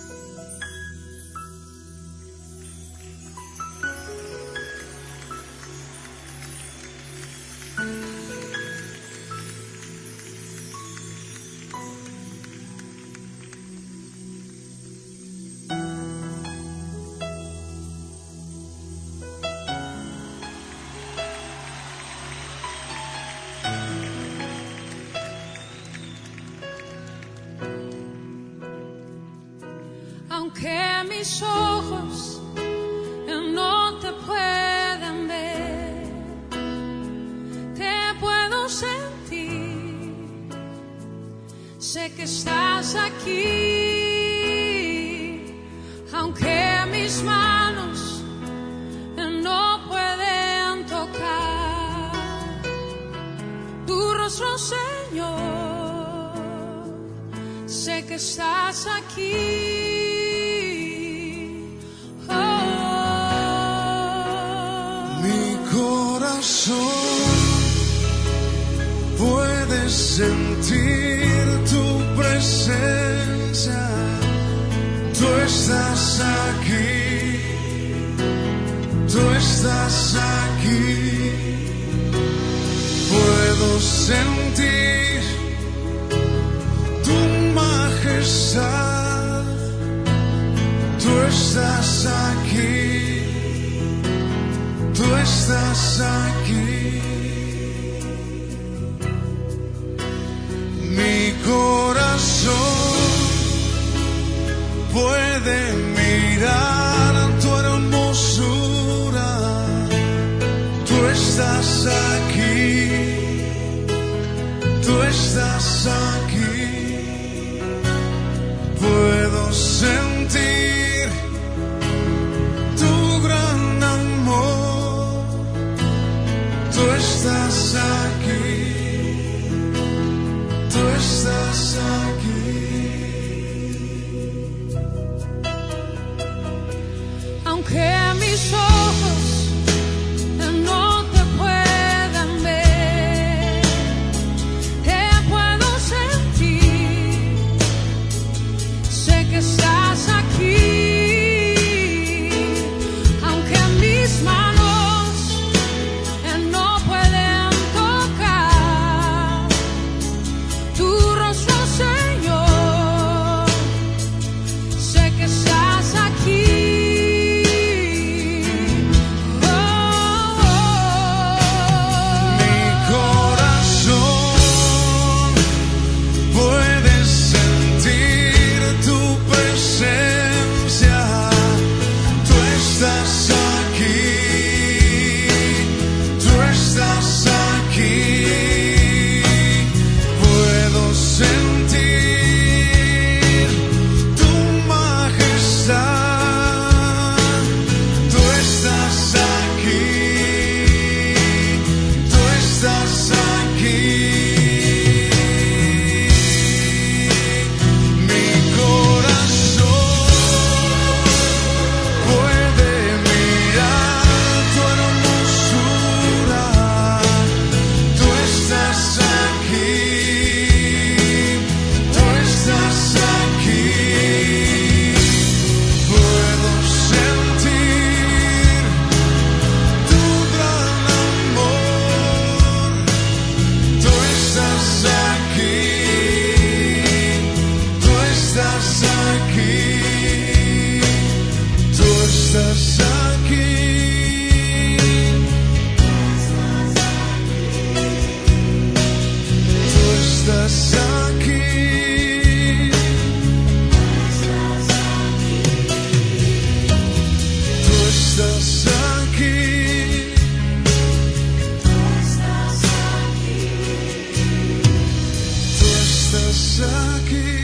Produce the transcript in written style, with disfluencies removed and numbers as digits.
Aunque mis ojos no te puedan ver, te puedo sentir. Sé que estás aquí. Aunque mis manos no pueden tocar tu rostro, Señor, sé que estás aquí. Puedes sentir tu presencia, tú estás aquí, tú estás aquí. Puedo sentir tu majestad, tú estás aquí, tú estás aquí. Mi corazón puede mirar tu hermosura, tú estás aquí, tú estás aquí. Puedo sentir tu gran amor, tú estás aquí, tú estás aquí. Aunque mis ojos no te puedan ver, te puedo sentir. Sé que estás aquí. Aunque mis manos no pueden tocar tu rostro, Señor, sé que estás aquí. Aquí.